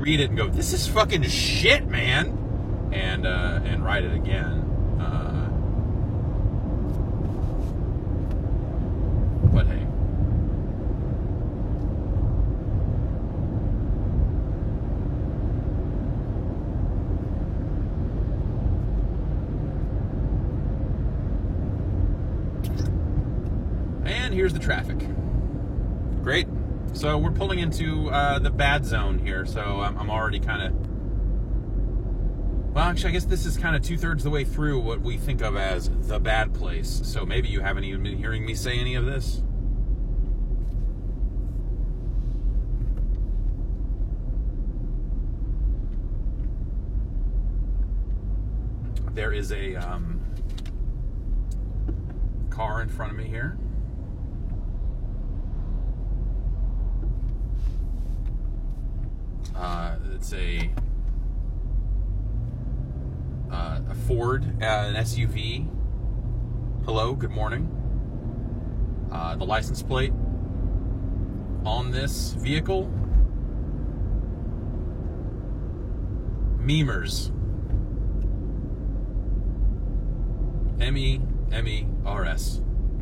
read it and go, this is fucking shit, man, and write it again. But hey. And here's the traffic. Great. So we're pulling into the bad zone here, so I'm already kind of... Well, actually, I guess this is kind of 2/3 the way through what we think of as the bad place. So maybe you haven't even been hearing me say any of this. There is a car in front of me here. It's a Ford, an SUV. Hello, good morning. The license plate on this vehicle, Memers. MEMERS.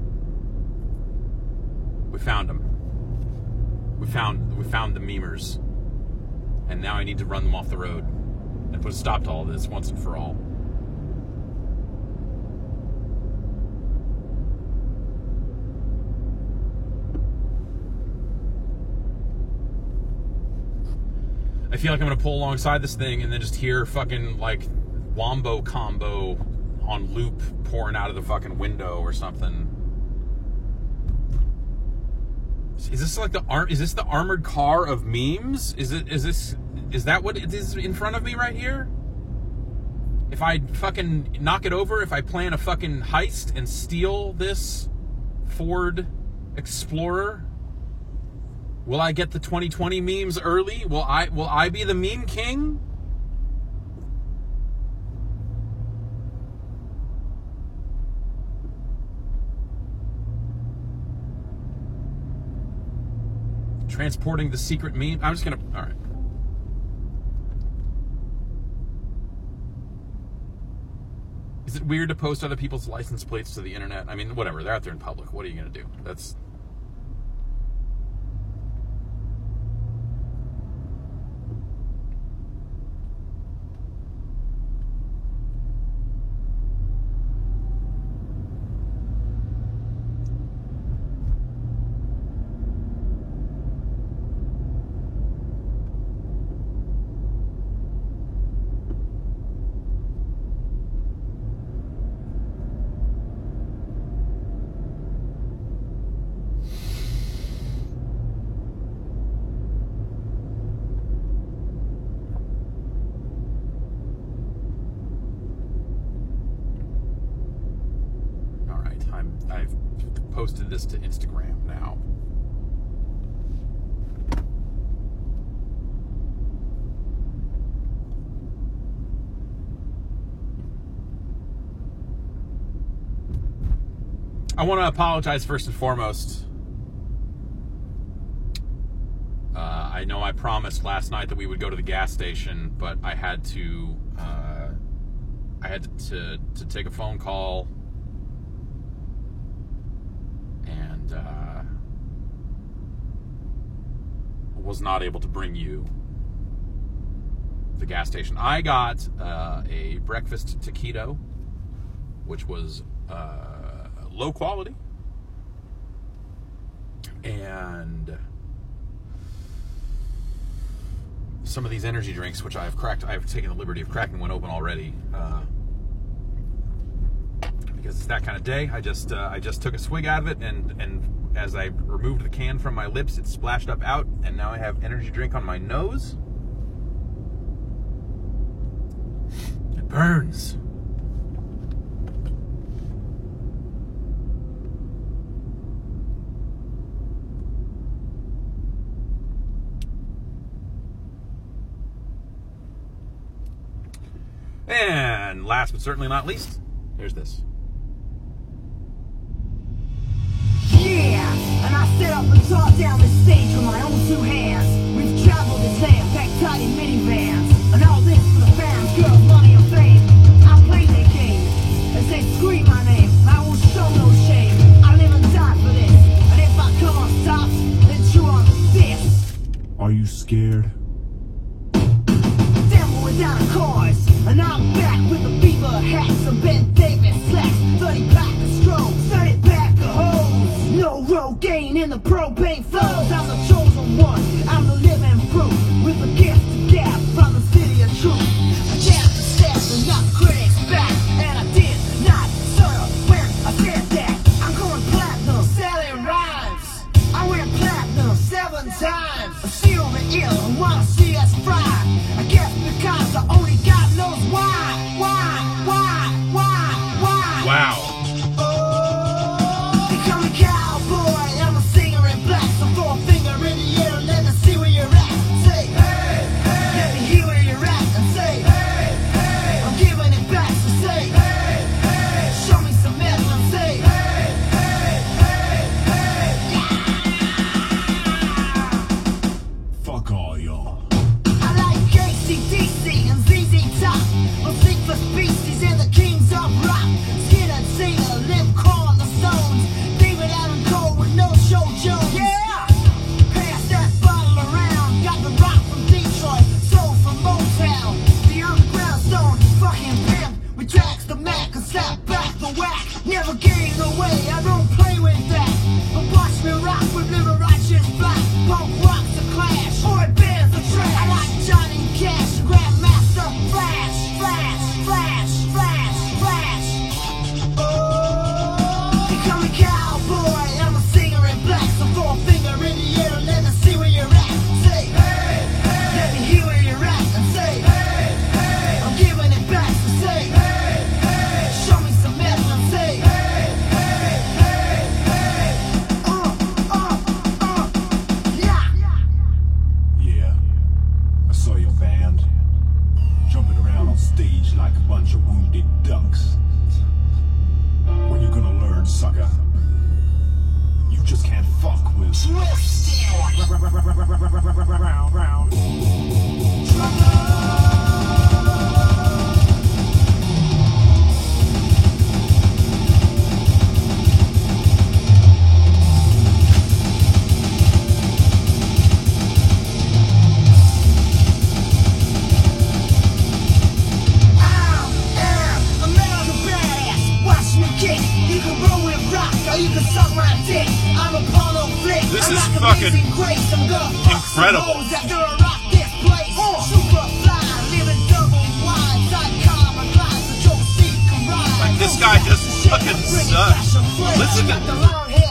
We found them. We found the Memers. And now I need to run them off the road and put a stop to all this once and for all. I feel like I'm going to pull alongside this thing and then just hear fucking like Wombo Combo on loop pouring out of the fucking window or something. Is this like is this the armored car of memes? Is that what it is in front of me right here? If I fucking knock it over, if I plan a fucking heist and steal this Ford Explorer, will I get the 2020 memes early? Will I be the meme king? Transporting the secret meme. I'm just gonna. All right. Is it weird to post other people's license plates to the internet? I mean, whatever. They're out there in public. What are you gonna do? That's. I've posted this to Instagram now. I want to apologize first and foremost. I know I promised last night that we would go to the gas station, but I had to take a phone call. And was not able to bring you the gas station. I got a breakfast taquito, which was low quality, and some of these energy drinks, which I've taken the liberty of cracking one open already, because it's that kind of day. I just took a swig out of it, and as I removed the can from my lips, it splashed up out, and now I have energy drink on my nose. It burns. And last but certainly not least, here's this. And I set up and tore down the stage with my own two hands. We've traveled this land, packed tight in many stage like a bunch of wounded ducks. When you gonna learn, sucker? You just can't fuck with This is fucking incredible. Like, this guy just fucking sucks. Listen to this.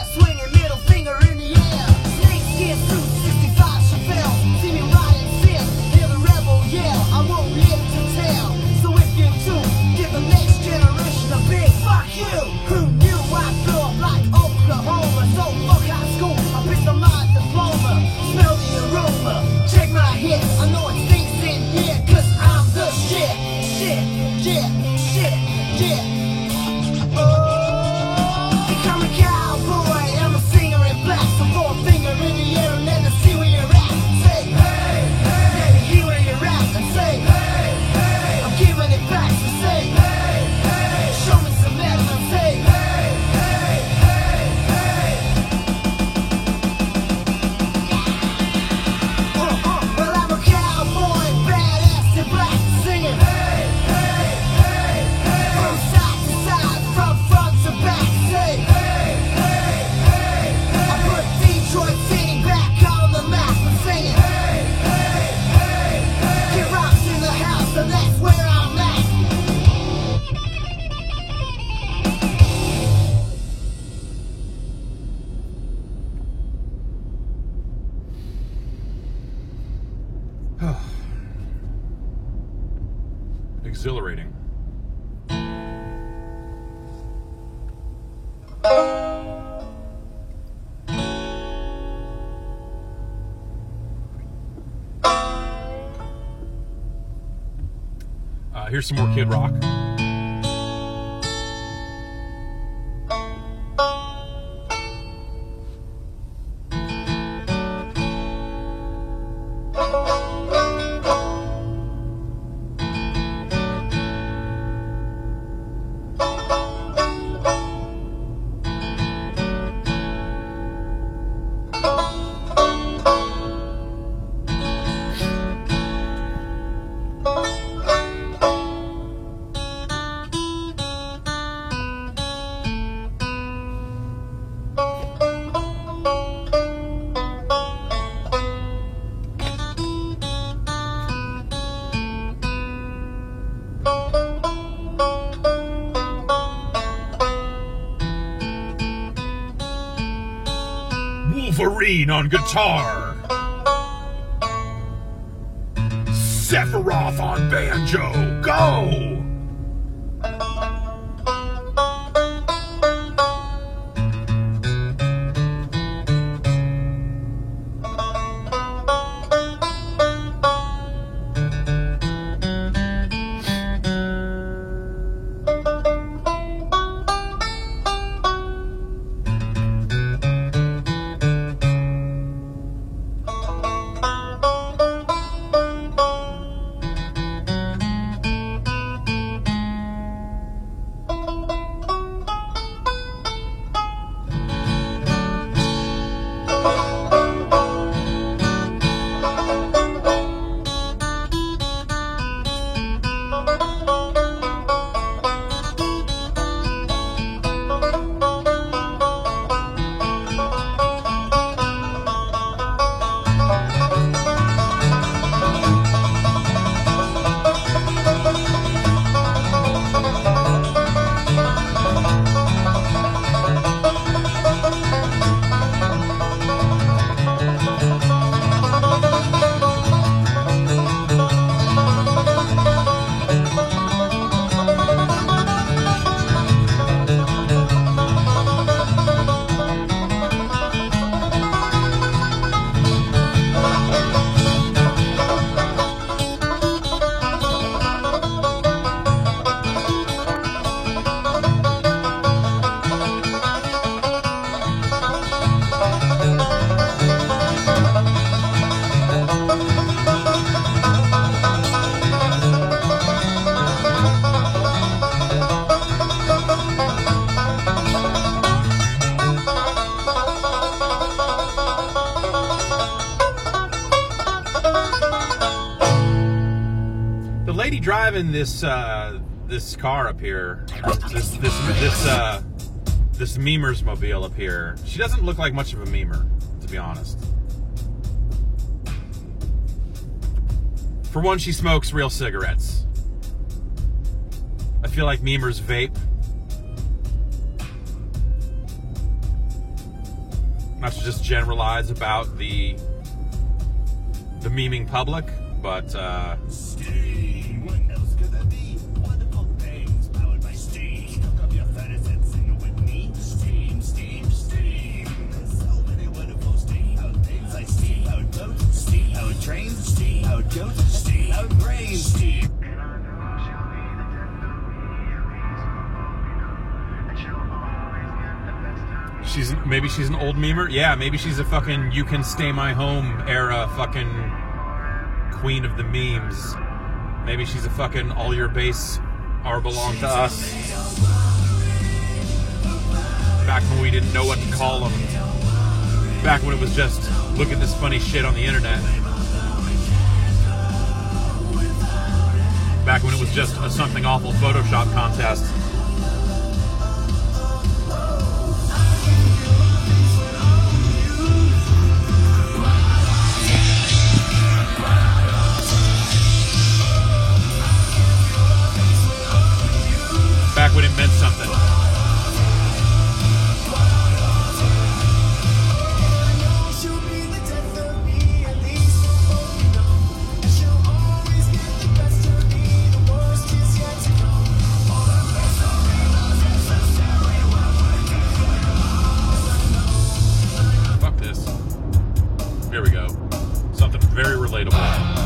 Exhilarating. Here's some more Kid Rock. Wolverine on guitar. Sephiroth on banjo. Go! The lady driving this this car up here, this memer's mobile up here, she doesn't look like much of a memer, to be honest. For one, she smokes real cigarettes. I feel like memers vape. Not to just generalize about the memeing public, but Steam, what else could there be? Wonderful things powered by steam. Cook up your furnace and sing it with me. Steam, steam, steam. There's so many wonderful steam powered things like steam powered boats, steam powered trains, steam powered goats, steam powered brains, steam. maybe she's an old memer. Yeah, maybe she's a fucking "You Can Stay My Home" era fucking queen of the memes. Maybe she's a fucking "All Your Base Are Belong to Us." Back when we didn't know what to call them. Back when it was just, look at this funny shit on the internet. Back when it was just a something awful Photoshop contest. Back when it meant something. Fuck this. Here we go. Something very relatable.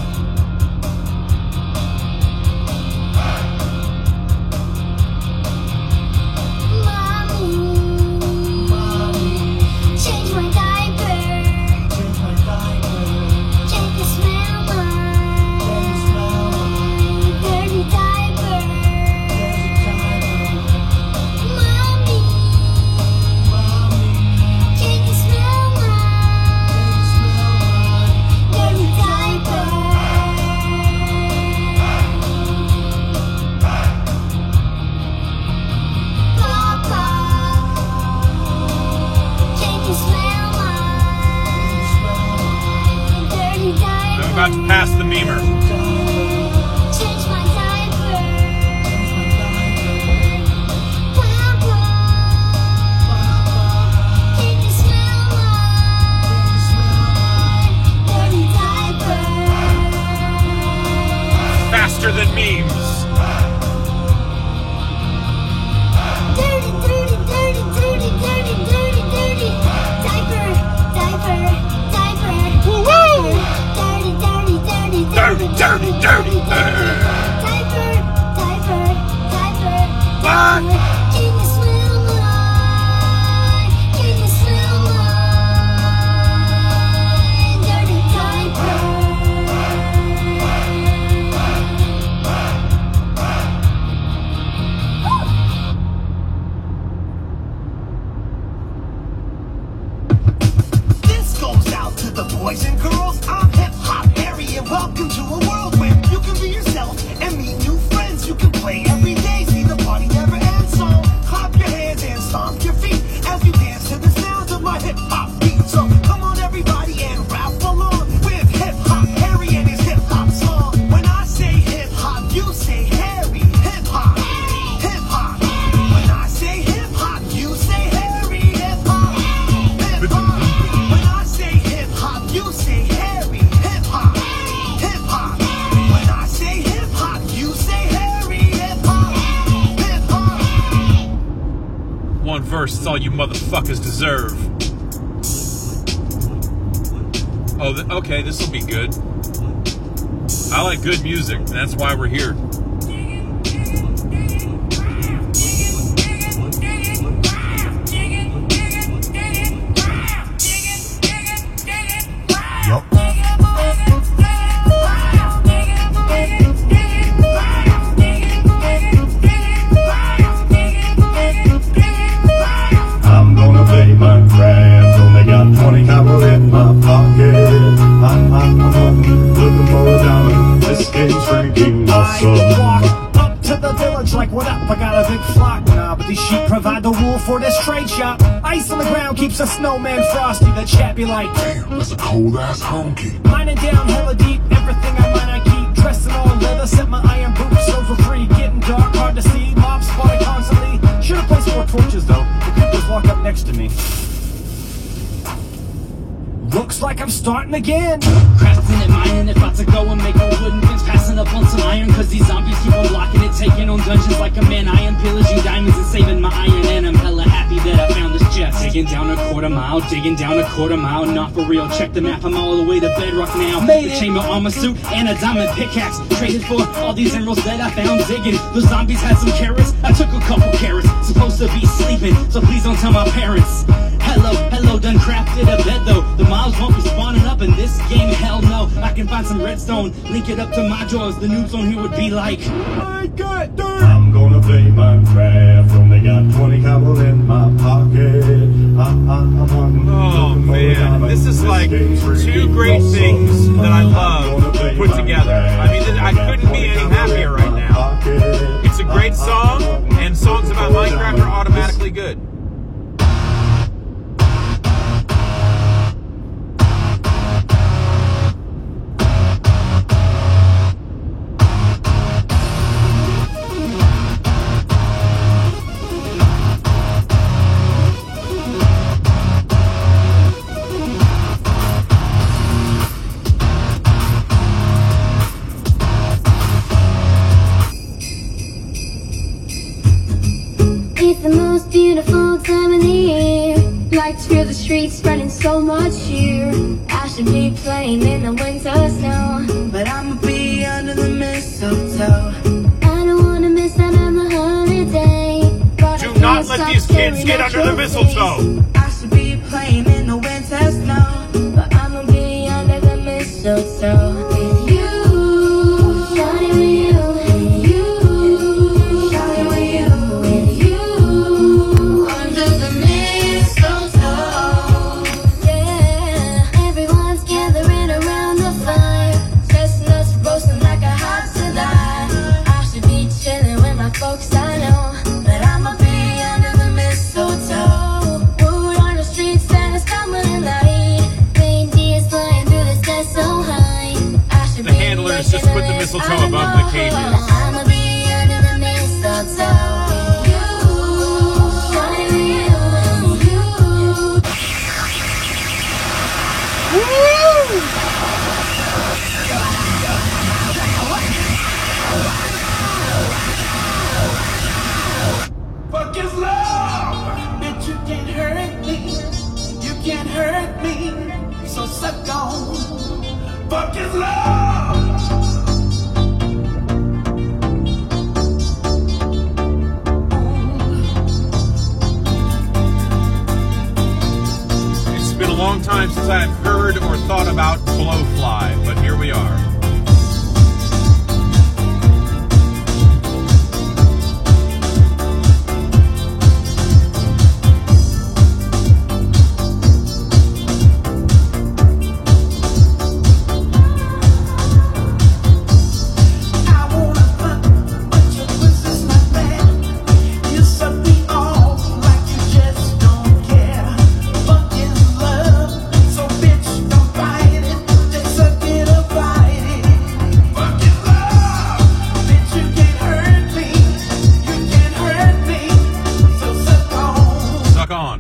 About to pass the memer. Change my diaper. Papa, can you smell my dirty diaper? Faster than memes. Dirty, dirty, dirty, dirty, dirty, dirty, dirty diaper, diaper, diaper. Woo-hoo! Dirty, dirty, dirty, Dirty, dirty, dirty. diaper, diaper, diaper, What? diaper. Can you smell mine? Can you smell mine? Dirty diaper. This goes out to the boys and girls. I'm Hip Hop Harry, and welcome to a world where you can be yourself and meet new friends. You can play every day, see the party never ends. So clap your hands and stomp your feet as you dance to the sounds of my hip hop beat. So come on, everybody, and rap along with Hip Hop Harry and his hip hop song. When I say hip hop, you say Harry. Hip hop, hip hop. When I say hip hop, you say Harry. Hip hop, hip hop. When I say hip hop, you say Harry. Hip hop, hip hop. When I say hip hop, you say Harry. Hip hop, hip hop. One verse is all you motherfuckers deserve. Oh, okay, this will be good. I like good music, and that's why we're here. Yup. I'm gonna play my craft. Only got 20 copper in my pocket. I'm looking for a dollar. This game's freaking awesome. I walk up to the village like, what up? I got a big flock. Nah, but these sheep provide the wool for this trade shop. Ice on the ground keeps a snowman frosty. The chappy like, Damn, that's a cold-ass honky. mining down hella deep. Everything I mine I keep. Dressing all in leather, set my iron boots over free. Getting dark, hard to see. Mobs spotted constantly. Should've placed more torches though. The creepers walk up next to me. Looks like I'm starting again. Crafting and mining, about to go and make a wooden fence, passing up on some iron, cause these zombies keep on blocking it, taking on dungeons like a man. I am pillaging diamonds and saving my iron, and I'm hella happy that I found this chest. Digging down a quarter mile, not for real, check the map, I'm all the way to bedrock now. Made the chamber armor suit and a diamond pickaxe, traded for all these emeralds that I found digging. Those zombies had some carrots, I took a couple carrots, supposed to be sleeping, so please don't tell my parents. Hello, done crafted a bed though. The mobs won't be spawning up in this game, hell no. I can find some redstone, link it up to my drawers. The noobs on here would be like, I got dirt. I'm gonna play Minecraft, only got 20 cobble in my pocket. Oh man, this is like two great things that I love put together. I mean, I couldn't be any happier right now. It's a great song, and songs about Minecraft are automatically good. It's the most beautiful time of the year. Lights through the streets, spreading so much cheer. I should be playing in the winter snow, But I'ma be under the mistletoe. I don't wanna miss out on the holiday. But Do not let these kids get under the mistletoe. I should be playing in the winter snow. But I'ma be under the mistletoe with you. Shawty with you. With you. Shawty with you. With you. Under the mistletoe. Yeah. Everyone's gathering around the fire. Chestnuts roasting like a hot July. I should be chilling with my folks, I know. But I'ma be under the mistletoe. Mood on the streets, Santa's coming tonight. Reindeers flying through the sky so high. I should The be handlers just put the mistletoe above the cages. I'ma be under the mistletoe. You, shawty with you, you. Fuck is love? Bitch, you can't hurt me. You can't hurt me. So suck on. Fuck is love? It's been a long time since I've heard or thought about blowfly, but here we are. I wanna fuck, but your pussy's not bad. You suck me off like you just don't care. Fuck is love, so bitch, don't fight it. Just suck it or fight it. Fuck is love, bitch, you can't hurt me. You can't hurt me, so suck on. Suck on.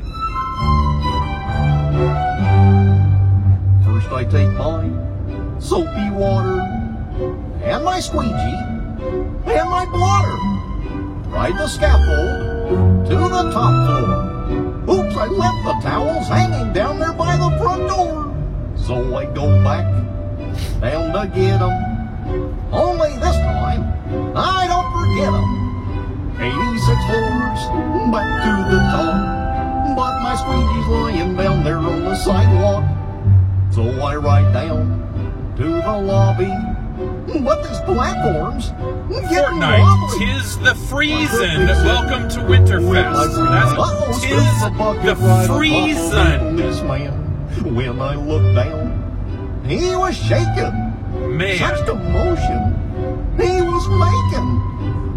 First I take my soapy water and my squeegee and my blotter. Ride the scaffold to the top floor. Oops, I left the towels hanging down there by the front door. So I go back down to get 'em. Only this time, I don't forget 'em. 86 floors back to the top. But my squeegee's lying down there on the sidewalk. So I ride down to the lobby, but these platforms getting Fortnite, wobbly. tis the freezin'. Welcome to Winterfest. That's tis the freezin'. This man, when I looked down, he was shaking. Man. Such commotion. He was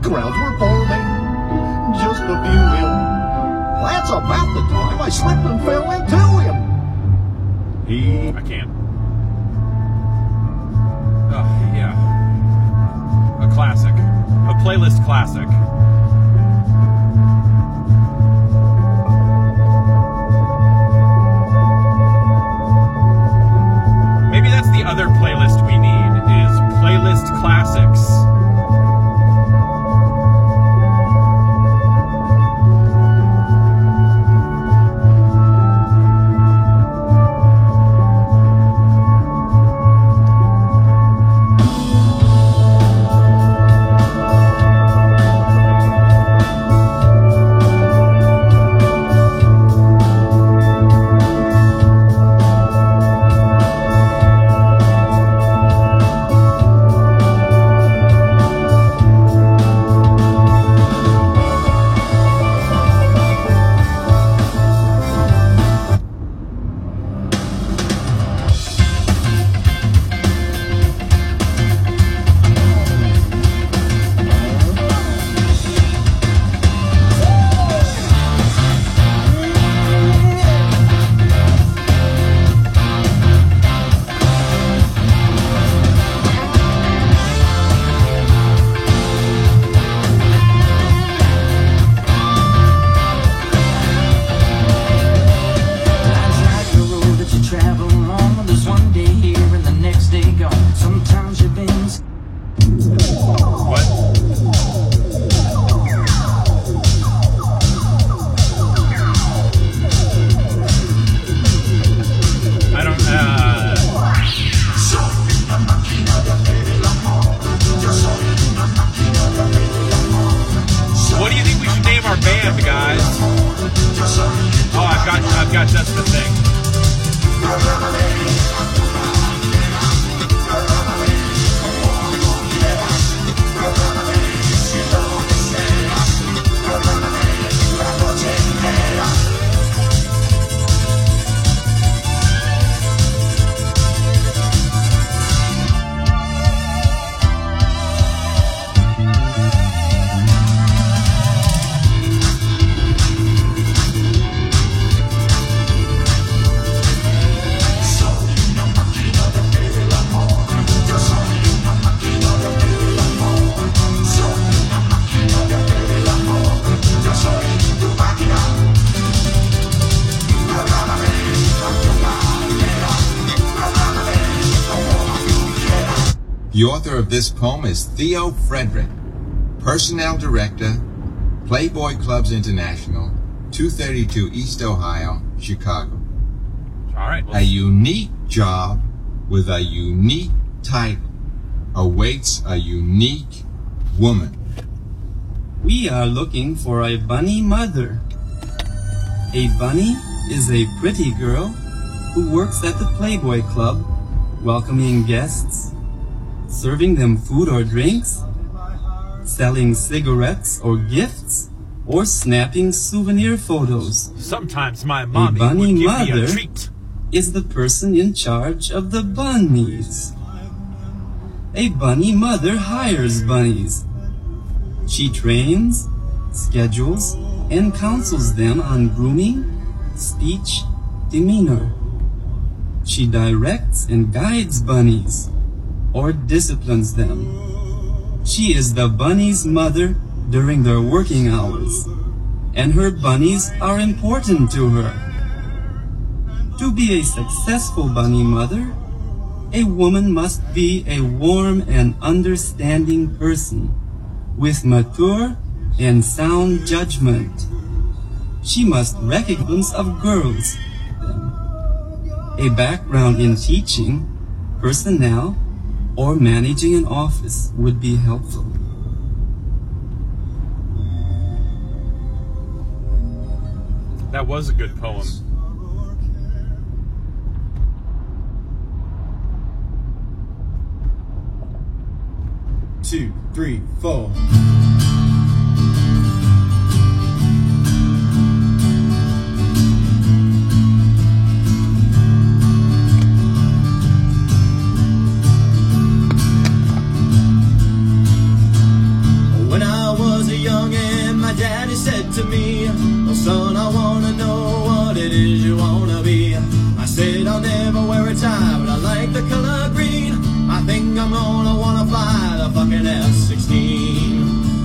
grounds were forming. Just a few in. That's about the time I slipped and fell into him. I can't. Oh, yeah. A classic. A playlist classic. Maybe that's the other playlist we need, is playlist classics. I've got just the thing. The author of this poem is Theo Frederick, Personnel Director, Playboy Clubs International, 232 East Ohio, Chicago. All right. A unique job with a unique title awaits a unique woman. We are looking for a bunny mother. A bunny is a pretty girl who works at the Playboy Club, welcoming guests, serving them food or drinks, selling cigarettes or gifts, or snapping souvenir photos. Sometimes my A mommy bunny would give mother me a treat. is the person in charge of the bunnies. A bunny mother hires bunnies. She trains, schedules, and counsels them on grooming, speech, demeanor. She directs and guides bunnies, or disciplines them. She is the bunny's mother during their working hours, and her bunnies are important to her. To be a successful bunny mother, a woman must be a warm and understanding person with mature and sound judgment. She must recognize of girls, a background in teaching, personnel, or managing an office would be helpful. That was a good poem. Two, three, four. When I was to me, oh son, I wanna know what it is you wanna be. I said I'll never wear a tie, but I like the color green. I think I'm gonna wanna fly the fucking F-16.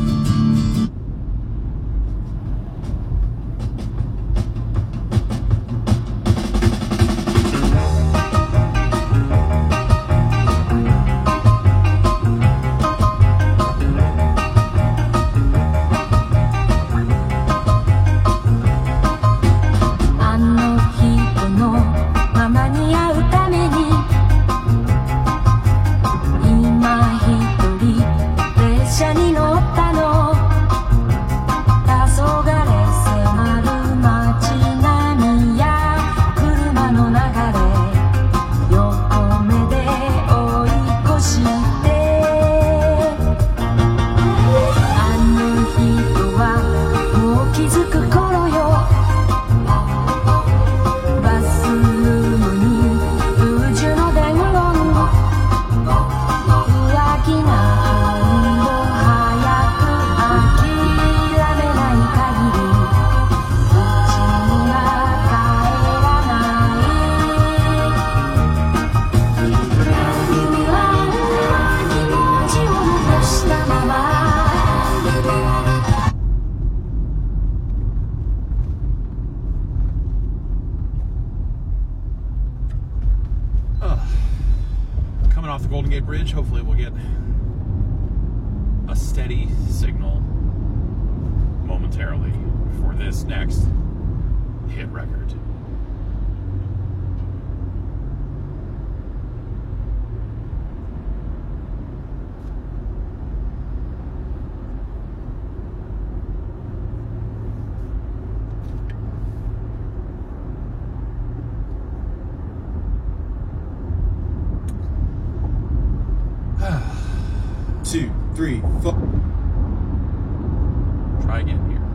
Off the Golden Gate Bridge, hopefully we'll get a steady signal momentarily for this next hit record. Two, three, four. Try again here.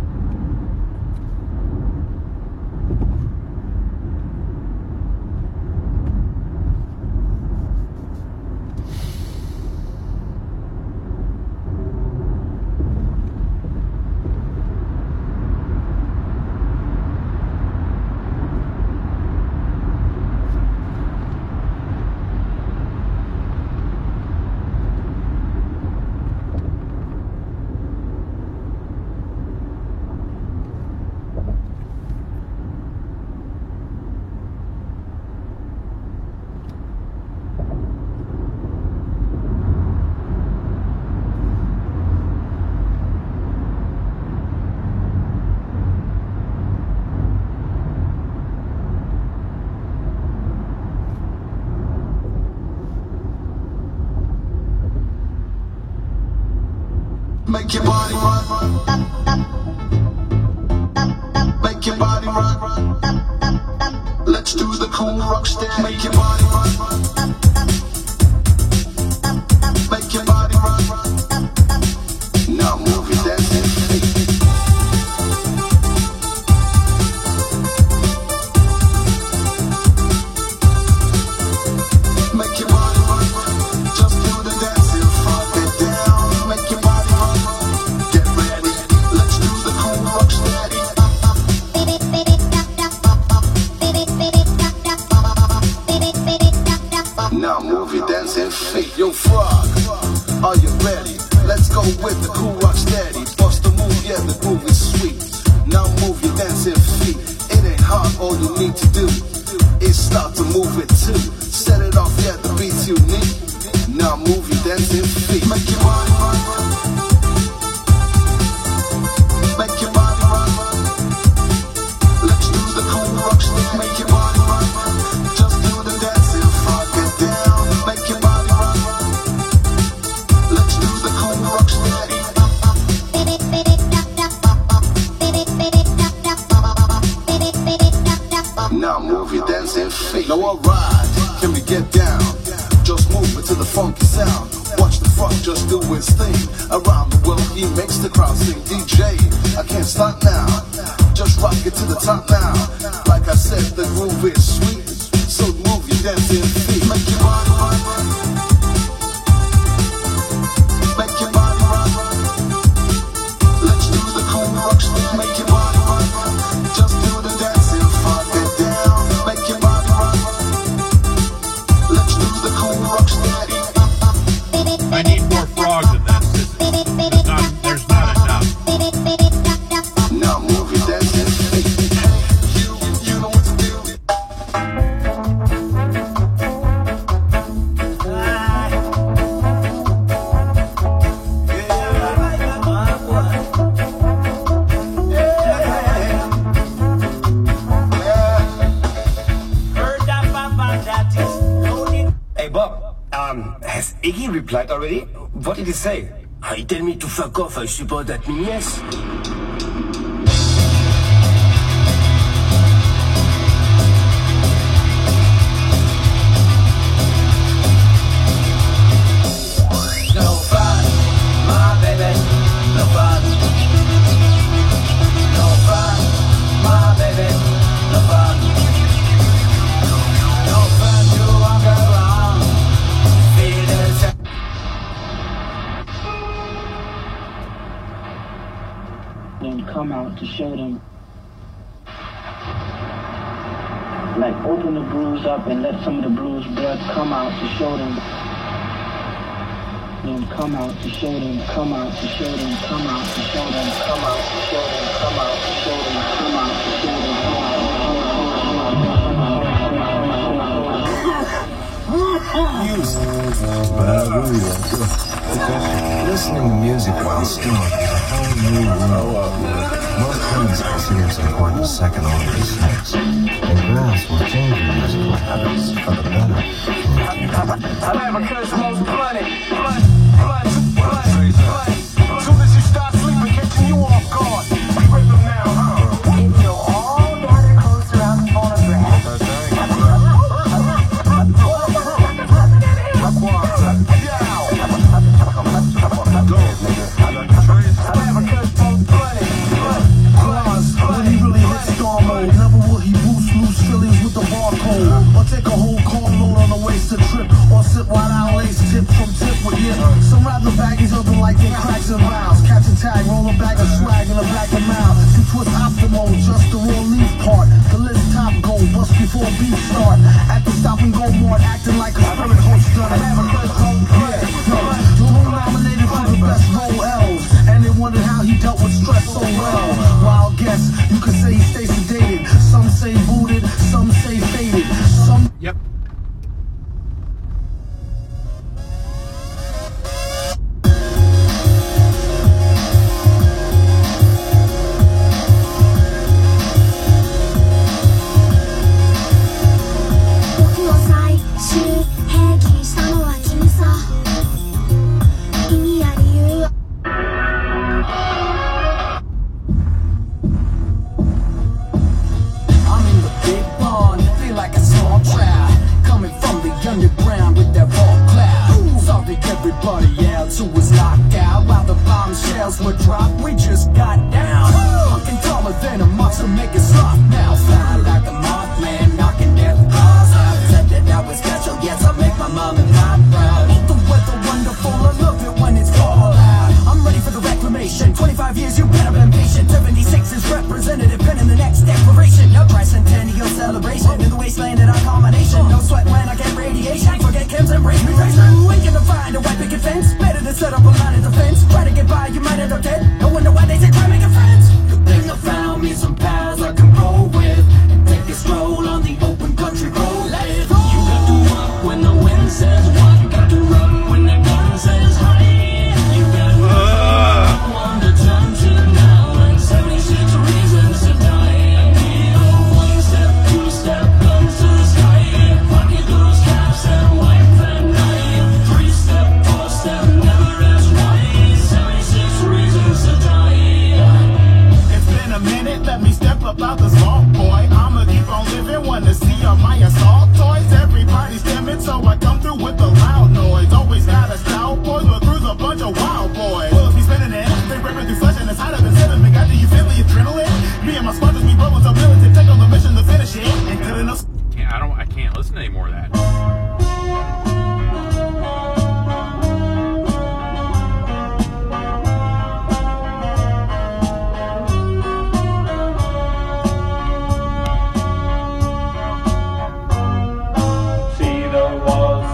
Make your body rock. Make your body rock. Let's do the cool rock step. Make your body rock. Make your body rock. Now move your dancing feet. Make your body rock. Just do the dancing, fuck it down. Make your body rock. Get ready. Let's do the cool rock steady. Now move your dancing feet. Yo, frog, are you ready? Let's go with the cool rock steady. Bust the move, yeah, the groove is sweet. Now move your dancing feet. It ain't hard, all you need to do is start to move it too. Set it off, yeah, the beats you need. Now move your dancing feet. Make your body rock. Make your body rock. Let's do the cool rock steady. Make your body rock. Just do the dancing, fuck it down. Make your body rock. Let's do the cool rock steady. Now move your dancing feet. Now alright, can we get down? Just move it to the funky sound. Watch the front just do its thing. Around the world he makes the crowd sing. DJ, I can't stop now. Just rock it to the top now. Like I said, the groove is sweet. So move your dancing feet. Make your body rock. Make your body rock. Let's do the cool rock steady. replied already? What did he say? He tell me to fuck off, I suppose that means yes. No fun, my baby, no fun. No fun, my baby, no fun. No fun to walk around, feel the Then come out to show them. Like open the bruise up and let some of the bruised blood come out to show them. Then come out to show them, come out to show them, come out to show them, come out to show them, come out to show them, come out to show them, Listening to music while stoned is a whole new world. Most friends consider it's important to second order sex, and grass will change your musical habits for the better. I never curse most bloody. Soon as you start sleeping, catching you off guard. We rip them now, huh? If you'll all gather close around the phonograph. When he really hits star mode, never will he boost loose feelings with the barcode. Or take a whole carload on a wasted trip. Or sit wide out lace tip from tip with hip. Some rather baggies, other like they cracks and miles. Catch a tag, roll a bag of swag in a black and mild. You twist optimal, just the raw leaf part. The list top go, bust before beat start. At the stop and go more, acting like a spirit host done. The whole nominated for the best role L's. And they wondered how he dealt with stress so well. Wild guess, you could say he stays sedated. Some say booted, some say faded. Some. Yep. Underground with that raw cloud. Sorry everybody else who was locked out while the bombshells were dropped. We just got down. Fucking taller than a monster, make it soft now. Fly like a Mothman, knocking death bars out. Said that I was special, yes I make my mom and pop proud. Ain't the weather wonderful? I love it when it's all out. I'm ready for the reclamation. 25 years, you better been patient. 76 is representative, pen in the next declaration. No tricentennial celebration in the wasteland and our culmination. No sweat when I get radiation. Forget chems and brain retraction. Ain't gonna find a white picket fence. Better than set up a line of defense. Try to get by, you might end up dead. No wonder why they say try making friends. Good thing I found me some pals I can roll with and take a stroll on the open country road. You got to walk when the wind says walk. You got to run when the gun says hi. You got one to turn to now and 76 reasons to die. One step, two step, guns to the sky. Pocket those caps and wipe that knife. 3 step, 4 step, never ask why. 76 reasons to die. It's been a minute, let me step up out the vault, boy. I'ma keep on living, wanna see all my assault toys. Everybody's timid, so I come through with a loud noise. Always got a stout boy, but through's a bunch of wild boys. Bullets be spinning it, they ripping through flesh and it's hotter than seven. But after you feel the adrenaline, me and my squad just be rolling so militant, take on the mission to finish it. Ain't good enough. I can't listen to any more of that. See the walls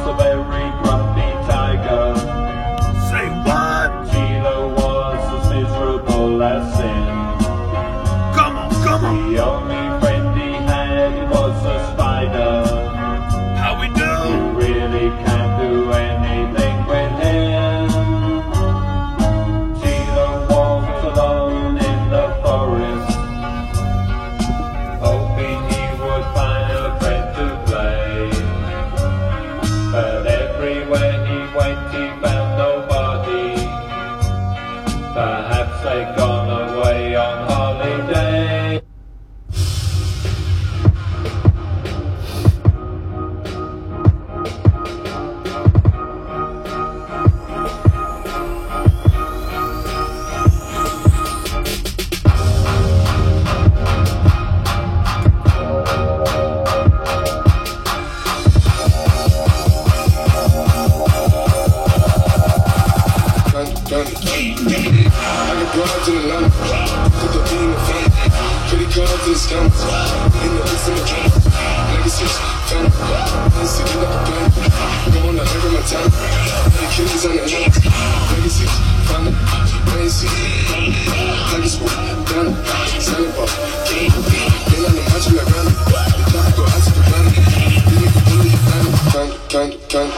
I got broads in Atlanta, put the beat in the family. Credit cards in the scammers, in the list in the camera. Legacies, family, ain't sitting up a plan. Going to every my time, the killers on the end. Legacies, family, ain't sitting family. Legacy, down, selling ball, king. They on the match like Rana, they try to go out to the planet. They need to bully the planet, kind.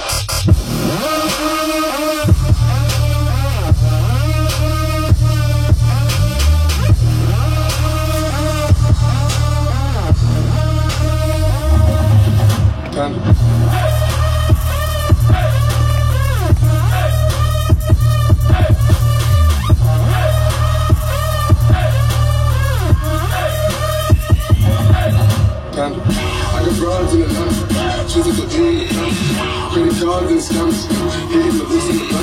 I got broads in the line, choose at the beat, credit cards and scams, hitting the list in the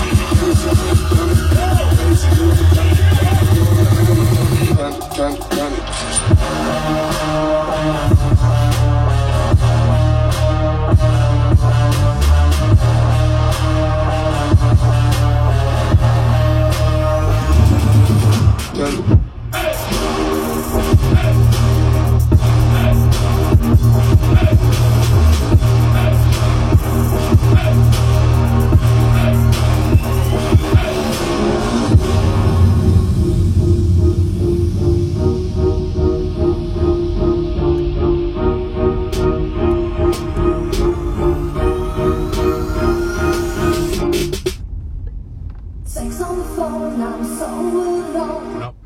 Sex on the phone, I'm so alone. Nope.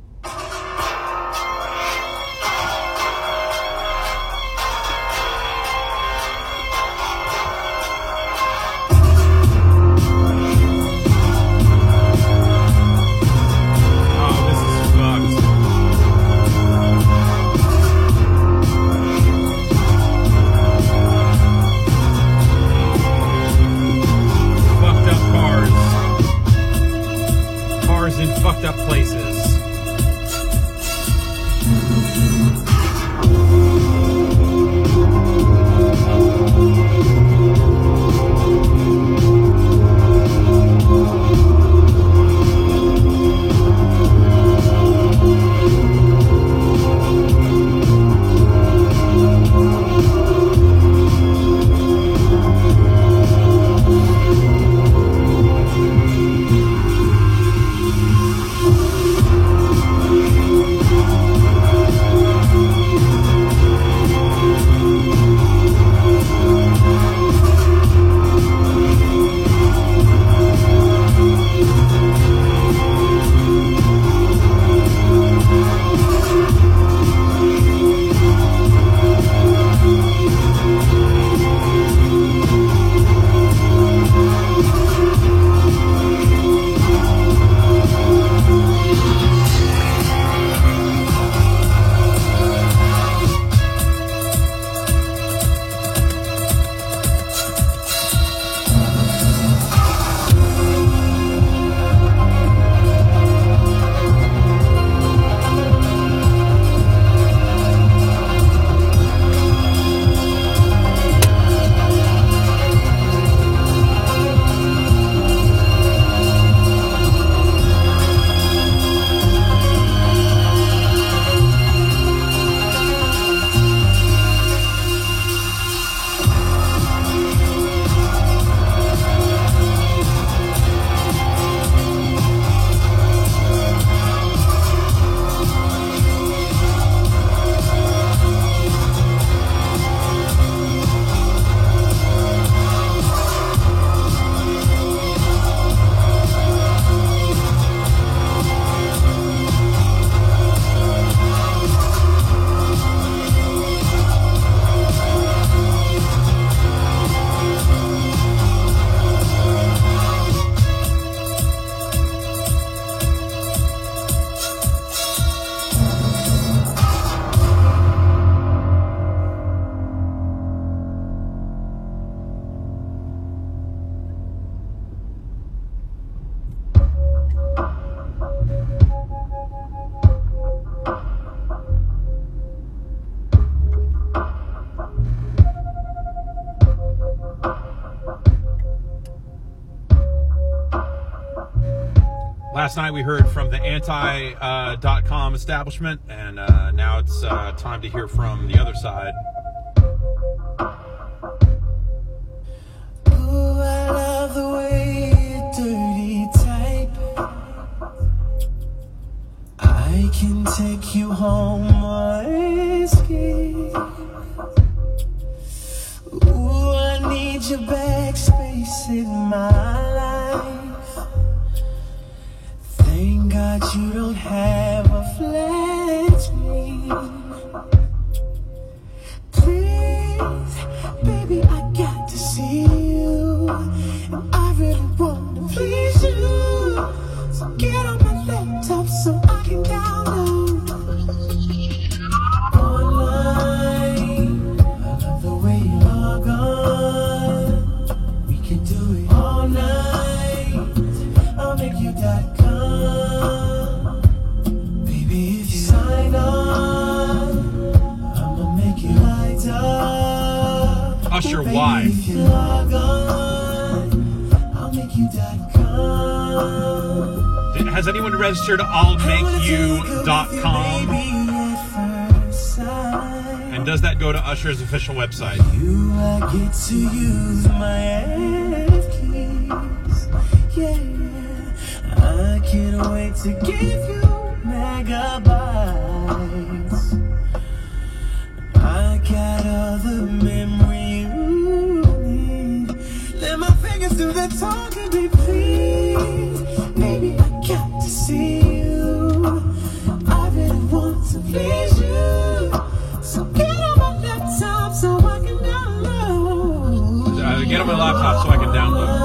In fucked up places. Last night we heard from the anti.com establishment, and now it's time to hear from the other side. Ooh, I love the way you dirty type. I can take you home or escape. Ooh, I need your backspace in my life. Thank God you don't have a flat screen. Please, baby, I got to see you, and I really want to please you. So get on my laptop so I can download online. I love the way you log on. We can do it all night. I'll make you.com. Baby, if you sign on, I'ma make you light up. Usher, why? If you log on, I'll make you.com. Has anyone registered I'llMakeYou.com? And does that go to Usher's official website? You, I get to use my F keys. Yeah. I can't wait to give you megabytes. I got all the memory you need. Let my fingers do the talking, baby, please. Baby, I got to see you. I really want to please you. So get on my laptop so I can download. Get on my laptop so I can download.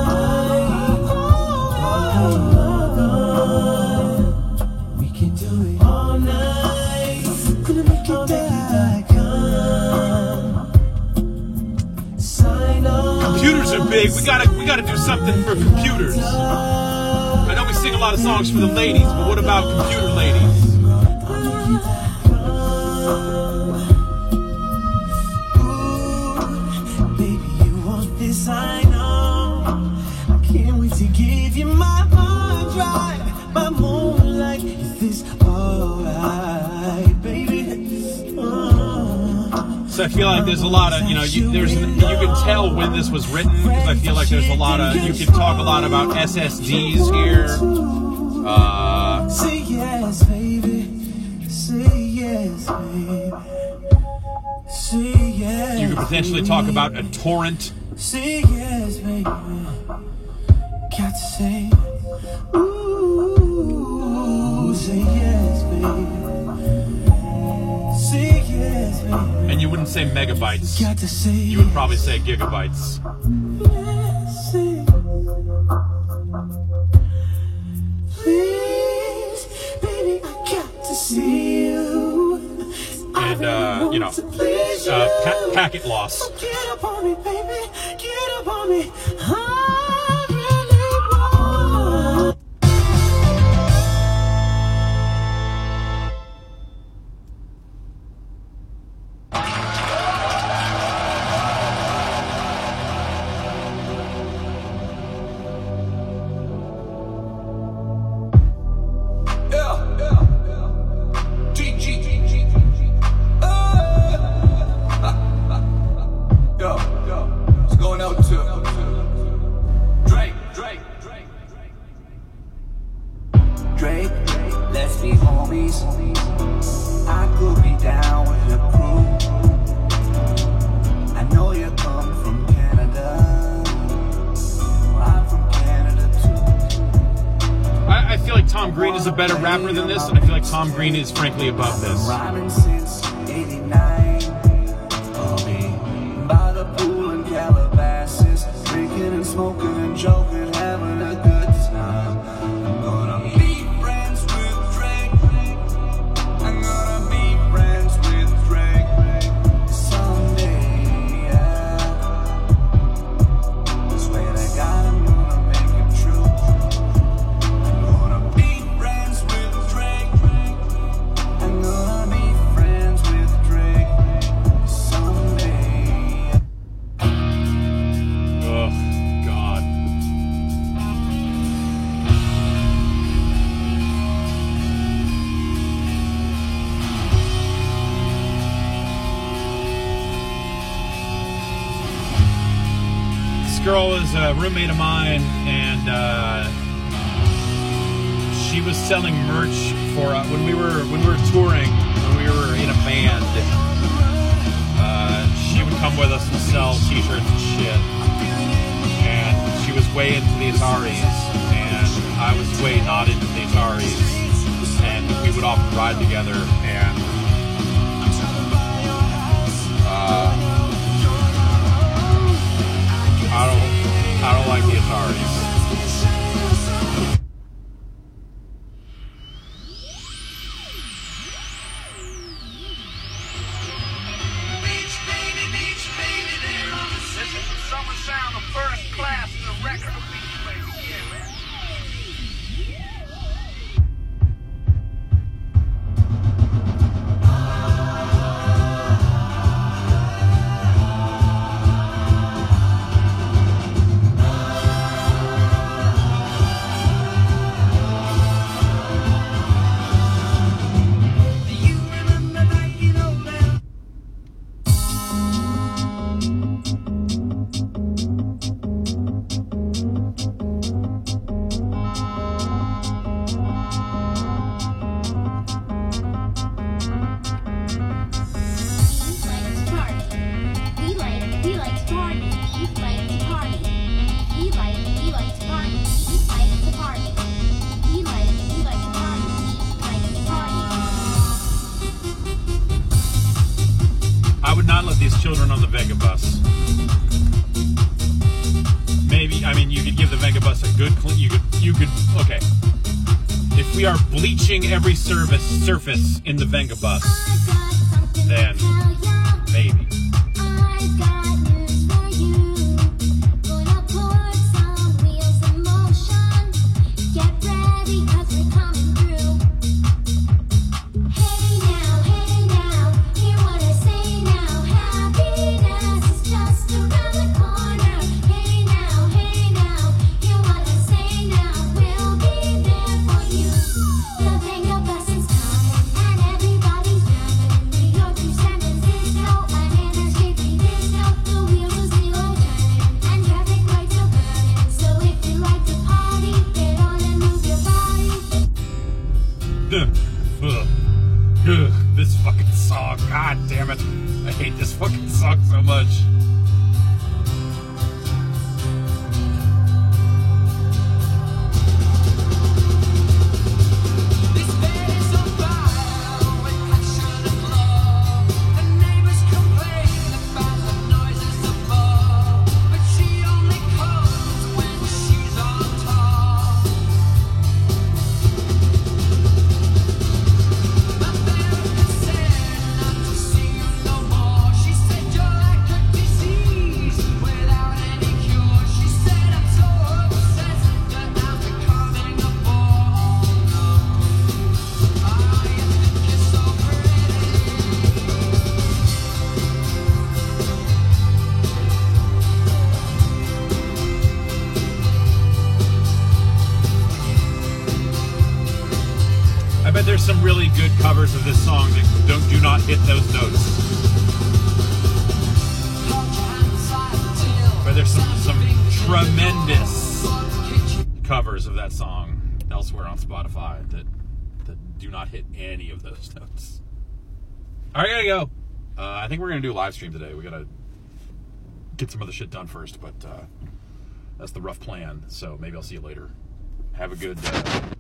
We can do it all night. Gonna make you.com. Sign on. Computers are big. We gotta do something for computers. I know we sing a lot of songs for the ladies, but what about computer ladies? Ooh, baby, you want this? I know. I can't wait to give you my hard drive. My moonlight, is this alright, baby? So I feel like there's a lot of, you can tell when this was written, because I feel like there's a lot of, you can talk a lot about SSDs here. Say yes, baby. Say yes, baby. Say yes. You could potentially talk about a torrent. Say yes, baby. Got to say, ooh, say yes, baby. Say yes, baby. And you wouldn't say megabytes. Got to say, you would probably say gigabytes. yes, say. Please, baby, I got to see you. And, packet loss. Get up on me, baby. Get up on me. I really want. Drake, let's be homies. I could be down with your crew. I know you come from Canada. I'm from Canada too. I feel like Tom Green is a better rapper than this, and I feel like Tom Green is frankly above this. Rhyming since '89. By the pool in Calabasas, drinking and smoking and joking, having a good time. I'm gonna be friends with Drake. I'm gonna be friends with Drake someday. Yeah. This way they got him, gonna make it true. I'm gonna be friends with Drake. I'm gonna be friends with Drake someday. Oh, God. girl was a roommate of mine, and she was selling merch for when we were touring, when we were in a band. She would come with us and sell t-shirts and shit. And she was way into the Ataris, and I was way not into the Ataris. And we would often ride together, and I don't like the Ataris. Children on the Venga bus. Maybe, I mean, you could give the Venga bus a good clean. You could. Okay. If we are bleaching every surface in the Venga bus, then maybe. This fucking song, god damn it. I hate this fucking song so much. bet there's some really good covers of this song that do not hit those notes. But there's some tremendous covers of that song elsewhere on Spotify that do not hit any of those notes. All right, I gotta go. I think we're gonna do a live stream today. We gotta get some other shit done first, but that's the rough plan. So maybe I'll see you later. Have a good